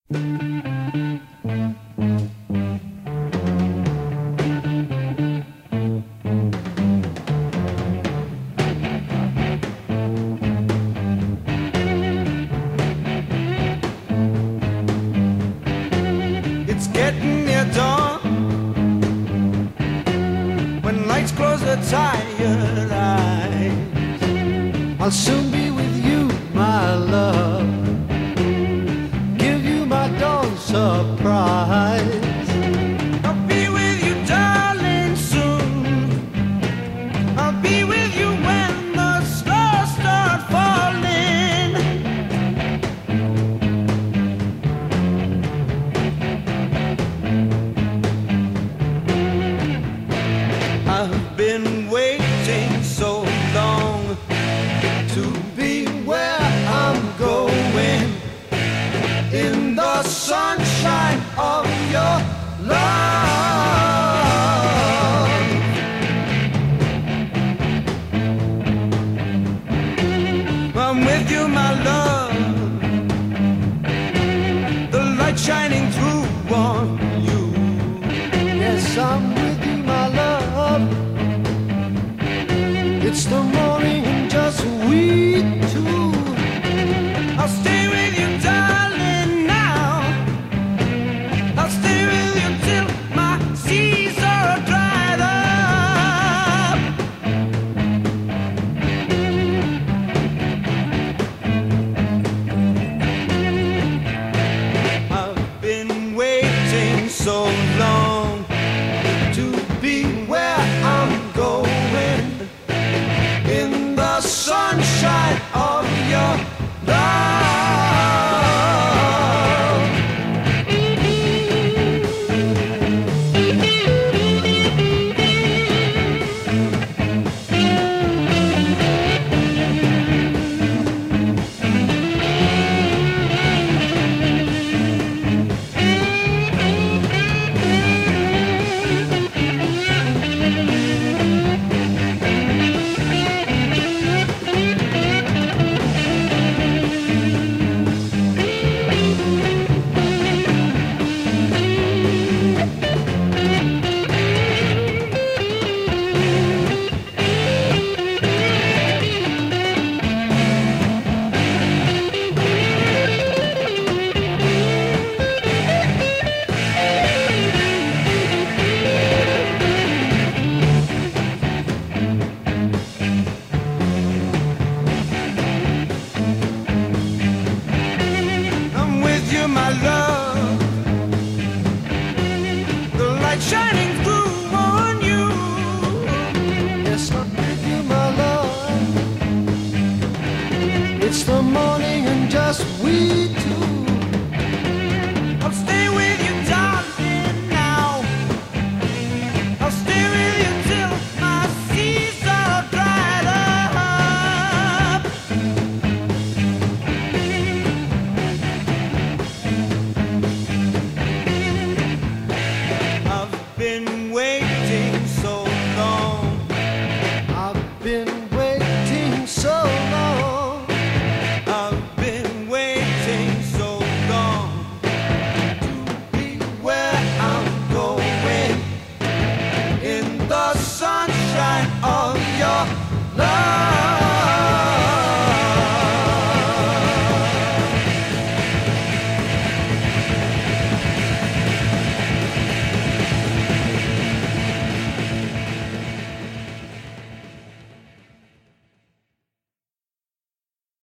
It's getting near dawn, when lights close the tired eyes. I'll soon be with you, my love, give you my dawn surprise. I'll be with you, darling, soon. I'll be with you when the stars start falling. I've been waiting so long to be where I'm going, in the sunshine of your love. I'm with you, my love, the light shining through on you. Yes, I'm with you, my love, it's the moment